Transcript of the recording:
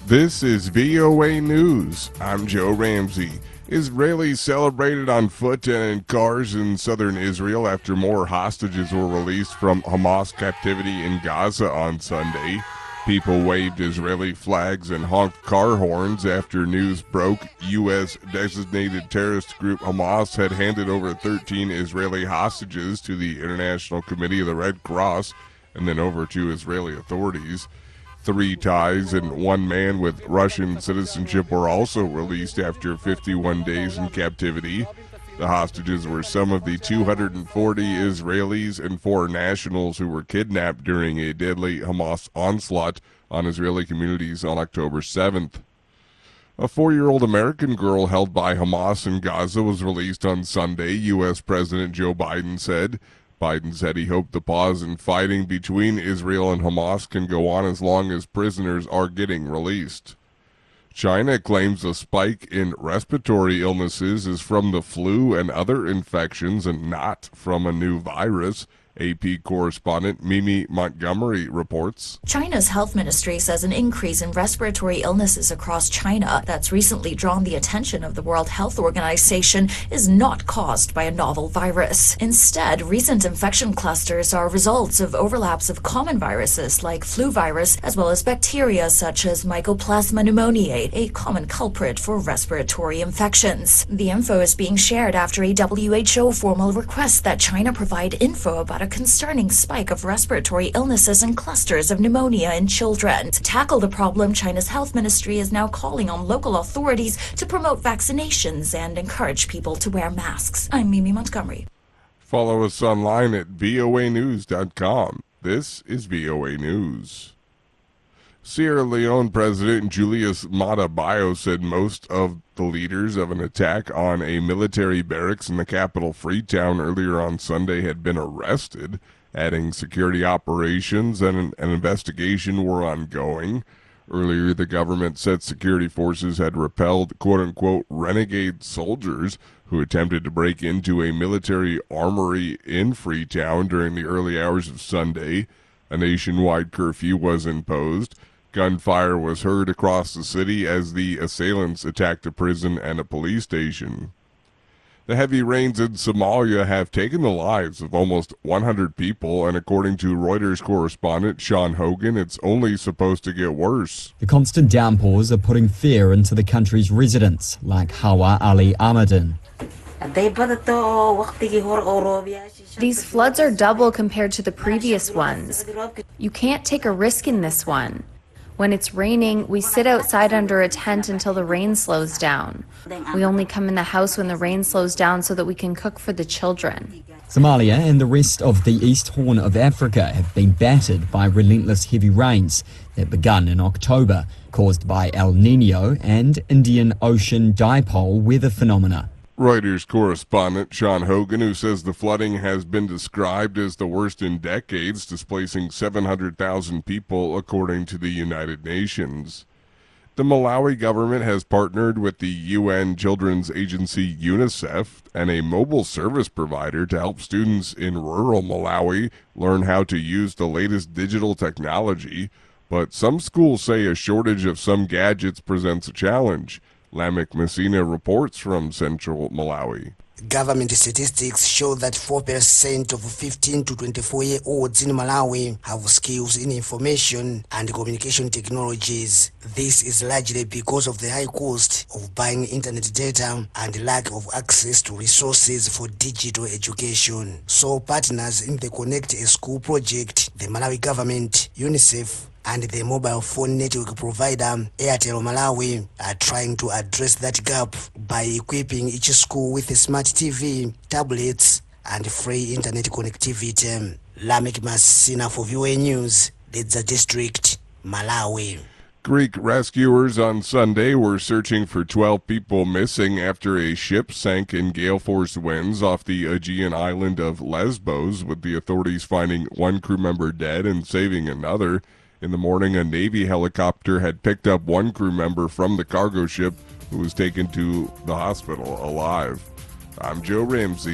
This is VOA News. I'm Joe Ramsey. Israelis celebrated on foot and in cars in southern Israel after more hostages were released from Hamas captivity in Gaza on Sunday. People waved Israeli flags and honked car horns after news broke U.S. designated terrorist group Hamas had handed over 13 Israeli hostages to the International Committee of the Red Cross and then over to Israeli authorities. 3 Thais and 1 man with Russian citizenship were also released after 51 days in captivity. The hostages were some of the 240 Israelis and 4 nationals who were kidnapped during a deadly Hamas onslaught on Israeli communities on October 7th. A 4-year-old American girl held by Hamas in Gaza was released on Sunday, U.S. President Joe Biden said. Biden said he hoped the pause in fighting between Israel and Hamas can go on as long as prisoners are getting released. China claims a spike in respiratory illnesses is from the flu and other infections and not from a new virus. AP correspondent Mimi Montgomery reports. China's health ministry says an increase in respiratory illnesses across China that's recently drawn the attention of the World Health Organization is not caused by a novel virus. Instead, recent infection clusters are results of overlaps of common viruses like flu virus, as well as bacteria such as Mycoplasma pneumoniae, a common culprit for respiratory infections. The info is being shared after a WHO formal request that China provide info about a concerning spike of respiratory illnesses and clusters of pneumonia in children. To tackle the problem, China's health ministry is now calling on local authorities to promote vaccinations and encourage people to wear masks. I'm Mimi Montgomery. Follow us online at voanews.com. This is VOA News. Sierra Leone President Julius Maada Bio said most of the leaders of an attack on a military barracks in the capital Freetown earlier on Sunday had been arrested, adding security operations and an investigation were ongoing. Earlier, the government said security forces had repelled quote-unquote renegade soldiers who attempted to break into a military armory in Freetown during the early hours of Sunday. A nationwide curfew was imposed. Gunfire was heard across the city as the assailants attacked a prison and a police station. The heavy rains in Somalia have taken the lives of almost 100 people, and according to Reuters correspondent Sean Hogan, it's only supposed to get worse. The constant downpours are putting fear into the country's residents, like Hawa Ali Ahmadin. These floods are double compared to the previous ones. You can't take a risk in this one. When it's raining, we sit outside under a tent until the rain slows down. We only come in the house when the rain slows down so that we can cook for the children. Somalia and the rest of the East Horn of Africa have been battered by relentless heavy rains that begun in October, caused by El Nino and Indian Ocean dipole weather phenomena. Reuters correspondent Sean Hogan, who says the flooding has been described as the worst in decades, displacing 700,000 people, according to the United Nations. The Malawi government has partnered with the UN Children's Agency UNICEF and a mobile service provider to help students in rural Malawi learn how to use the latest digital technology, but some schools say a shortage of some gadgets presents a challenge. Lamek Messina reports from central Malawi. Government statistics show that 4% of 15 to 24-year-olds in Malawi have skills in information and communication technologies. This is largely because of the high cost of buying internet data and lack of access to resources for digital education. So partners in the Connect a School project, the Malawi government, UNICEF, and the mobile phone network provider Airtel Malawi are trying to address that gap by equipping each school with a smart TV, tablets, and free internet connectivity. Lamek Masina for VOA News, Dedza District, Malawi. Greek rescuers on Sunday were searching for 12 people missing after a ship sank in gale force winds off the Aegean island of Lesbos, with the authorities finding 1 crew member dead and saving another. In the morning, a Navy helicopter had picked up 1 crew member from the cargo ship who was taken to the hospital alive. I'm Joe Ramsey.